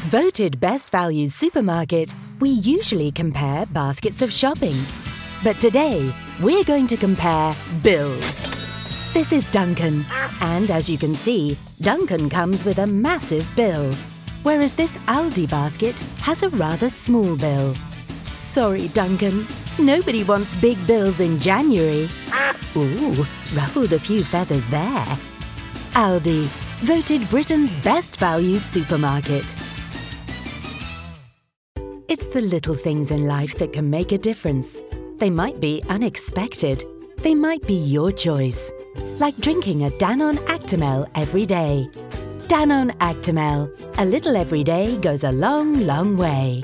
Voted Best Value Supermarket, we usually compare baskets of shopping. But today, we're going to compare bills. This is Duncan, and as you can see, Duncan comes with a massive bill, whereas this Aldi basket has a rather small bill. Sorry, Duncan, nobody wants big bills in January. Ooh, ruffled a few feathers there. Aldi, voted Britain's best value supermarket. It's the little things in life that can make a difference. They might be unexpected. They might be your choice. Like drinking a Danone Actimel every day. Danone Actimel. A little every day goes a long, long way.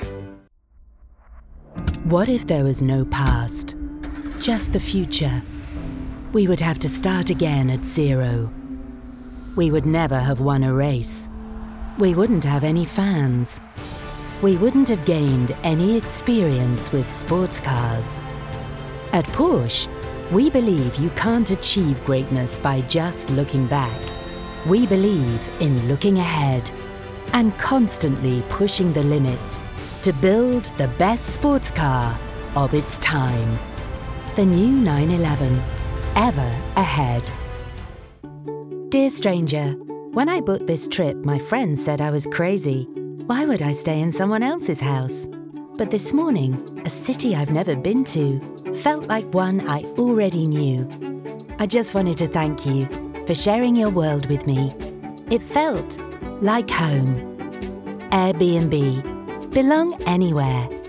What if there was no past? Just the future? We would have to start again at zero. We would never have won a race. We wouldn't have any fans. We wouldn't have gained any experience with sports cars. At Porsche, we believe you can't achieve greatness by just looking back. We believe in looking ahead and constantly pushing the limits to build the best sports car of its time. The new 911, ever ahead. Dear stranger, when I booked this trip, my friends said I was crazy. Why would I stay in someone else's house? But this morning, a city I've never been to felt like one I already knew. I just wanted to thank you for sharing your world with me. It felt like home. Airbnb. Belong anywhere.